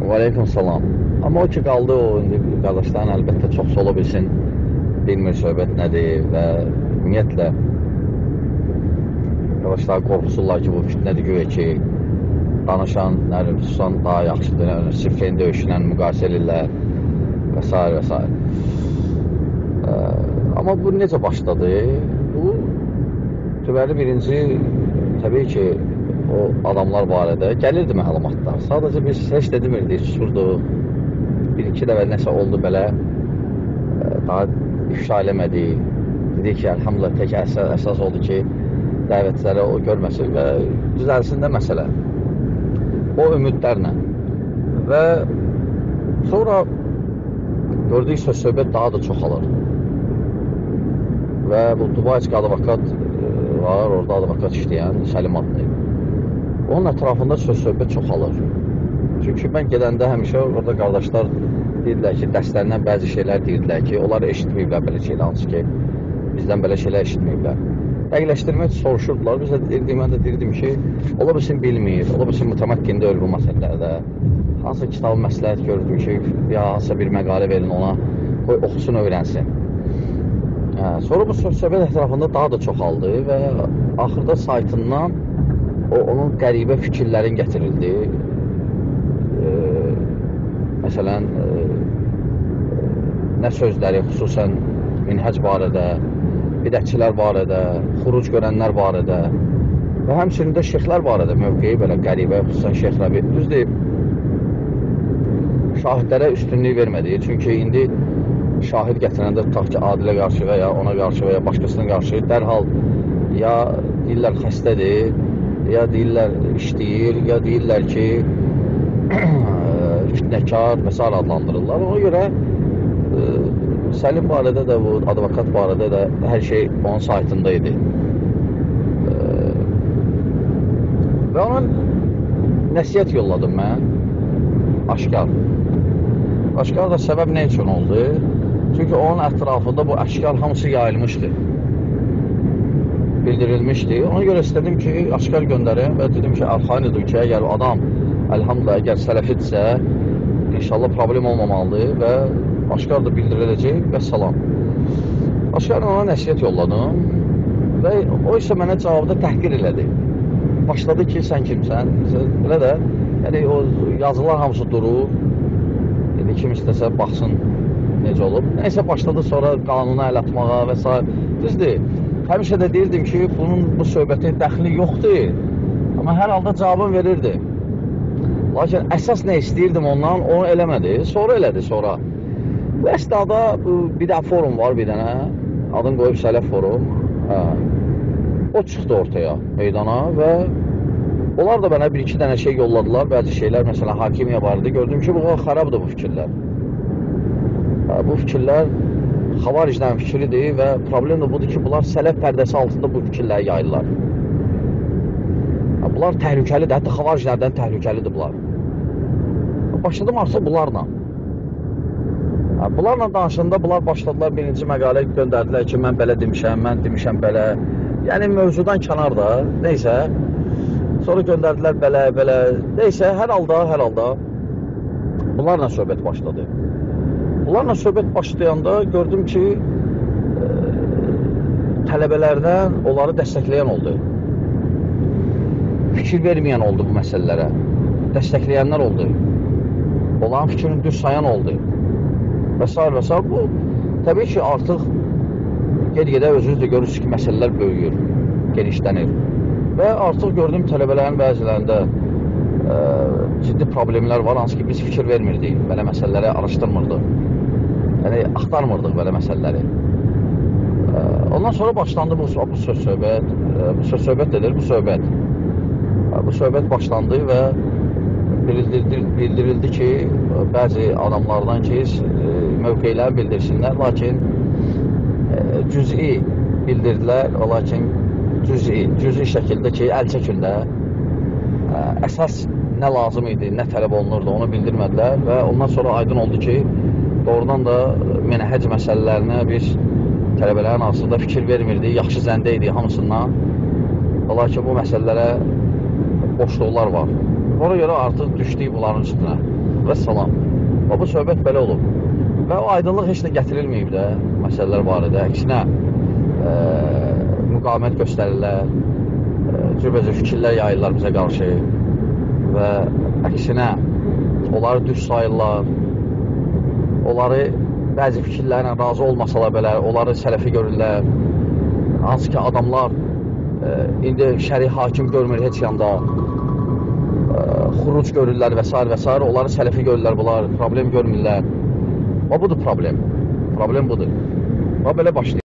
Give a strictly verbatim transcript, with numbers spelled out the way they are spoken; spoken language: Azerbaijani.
Aleyküm salam. Amma o ki qaldı o, indi qardaşların əlbəttə çox ola bilsin, bilmir söhbət nədir və ümumiyyətlə qardaşlar qorxusurlar ki, bu fitnədir güya ki, danışan, nərim, susan daha yaxşıdır, sirkeyn döyüşünə müqayisə edirlər və s. və s. Amma bu necə başladı? Bu, tübəli birinci, təbii ki, o adamlar barədə gəlirdi məlumatlar. Sadəcə biz heç də demirdik, susurduq. Bir-iki dəvə nəsə oldu belə, daha ifşa eləmədik. Dedik ki, əlhamdülillah, tək əsas, əsas oldu ki, dəvətçilərə o görməsin və düzəlsin də məsələ. O ümidlərlə. Və sonra gördük söz-söhbət daha da çoxalır. Və bu Dubayçıq advokat var, orada advokat işləyən Səlim adlı. Onun ətrafında söz-söhbət çoxalır. Çünki mən gedəndə həmişə orada qardaşlar deyirlər ki, dərslərindən bəzi şeylər deyirlər ki, onları eşitməyiblər belə şeylər, hansı ki, bizdən belə şeylər eşitməyiblər. Dəqiqləşdirmək soruşurdular, biz də deyirdik, mən də deyirdim ki, ola bilsin bilmir, ola bilsin mütəmməkkində ölür bu məsələlərdə. Hansı kitabı məsləhət gördüm ki, ya hansısa bir məqalə verin ona, qoy oxusun, öyrənsin. Hə, sonra bu söz-söhbət ətrafında daha da çoxaldı və axırda saytından o, onun qəribə fikirlərin gətirildi. E, məsələn, e, nə sözləri, xüsusən minhəc barədə, bidətçilər barədə, xuruc görənlər barədə və həmçinin də şeyxlər barədə mövqeyi belə qəribə, xüsusən Şeyx Rəbi. Düz deyib, şahidlərə üstünlük vermədi. Çünki indi şahid gətirəndə tutaq ki, Adilə qarşı və ya ona qarşı və ya başqasına qarşı dərhal ya deyirlər xəstədir, ya deyirlər işləyir, ya deyirlər ki, fitnəkar və s. adlandırırlar. Ona görə e, Səlim barədə də, bu advokat barədə də hər şey onun saytında idi. E, və onun nəsiyyət yolladım mən, aşkar. Aşkar da səbəb nə üçün oldu? Çünki onun ətrafında bu əşkar hamısı yayılmışdı. Bildirilmişdi. Ona görə istədim ki, aşkar göndərim və dedim ki, arxayındır ki, əgər adam, əlhamdülillah, əgər sələfidirsə, inşallah problem olmamalıdır və aşkar da bildiriləcək və salam. Aşkarla ona nəsiyyət yolladım və o isə mənə cavabda təhqir elədi. Başladı ki, sən kimsən? Belə də, yəni o yazılar hamısı durur. Dedi, kim istəsə baxsın necə olub. Nəysə başladı sonra qanuna əl atmağa və s. Düzdür. Həmişə də deyirdim ki, bunun bu söhbətin dəxli yoxdur, amma hər halda cavabını verirdi. Lakin əsas nə istəyirdim ondan, onu eləmədi, sonra elədi, sonra. Bu əsnada bir də forum var bir dənə, adını qoyub Sələf forum, hə. O çıxdı ortaya, meydana və onlar da mənə bir-iki dənə şey yolladılar, bəzi şeylər, məsələn, hakimiyə barədə gördüm ki, bu xarabdır bu fikirlər. Hə, bu fikirlər xavaricdən fikridir və problem də budur ki, bunlar sələf pərdəsi altında bu fikirləri yayırlar. Bunlar təhlükəlidir, hətta xavariclərdən təhlükəlidir bunlar. Başladım artıq bunlarla. Bunlarla danışanda bunlar başladılar, birinci məqalə göndərdilər ki, mən belə demişəm, mən demişəm belə. Yəni, mövzudan kənar da, neysə. Sonra göndərdilər belə, belə. Neysə, hər halda, hər halda bunlarla söhbət başladı. Bunlarla söhbət başlayanda gördüm ki, e, tələbələrdən onları dəstəkləyən oldu. Fikir verməyən oldu bu məsələlərə. Dəstəkləyənlər oldu. Onların fikrini düz sayan oldu. Və s. və s. Bu, təbii ki, artıq ged-gedə özünüz də görürsünüz ki, məsələlər böyüyür, genişlənir. Və artıq gördüm tələbələrin bəzilərində e, ciddi problemlər var, hansı ki, biz fikir vermirdik, belə məsələləri araşdırmırdıq. Yəni, axtarmırdıq belə məsələləri. Ondan sonra başlandı bu, bu söz-söhbət. Bu söz-söhbət dedir, bu söhbət. Bu söhbət başlandı və bildirildi, bildirildi ki, bəzi adamlardan ki, mövqeyləri bildirsinlər, lakin cüz'i bildirdilər, lakin cüz'i, cüz'i şəkildə ki, əl çəkildə əsas nə lazım idi, nə tələb olunurdu, onu bildirmədilər və ondan sonra aydın oldu ki, doğrudan da mənhəc məsələlərinə biz tələbələrin arasında fikir vermirdik, yaxşı zəndə idi hamısından. Lakin bu məsələlərə boşluqlar var. Ona görə artıq düşdük bunların üstünə. və salam. Və bu söhbət belə olub. Və o aydınlıq heç də gətirilməyib də məsələlər barədə. Əksinə, e, müqavimət göstərirlər, e, cürbəcür fikirlər yayırlar bizə qarşı və əksinə onları düz sayırlar. Onları bəzi fikirlərlə razı olmasalar belə, onları sələfi görürlər. Hansı ki, adamlar e, indi şəri hakim görmür heç yanda, e, xuruc görürlər və s. və s. Onları sələfi görürlər, bunlar problem görmürlər. Və budur problem. Problem budur. Və belə başlayır.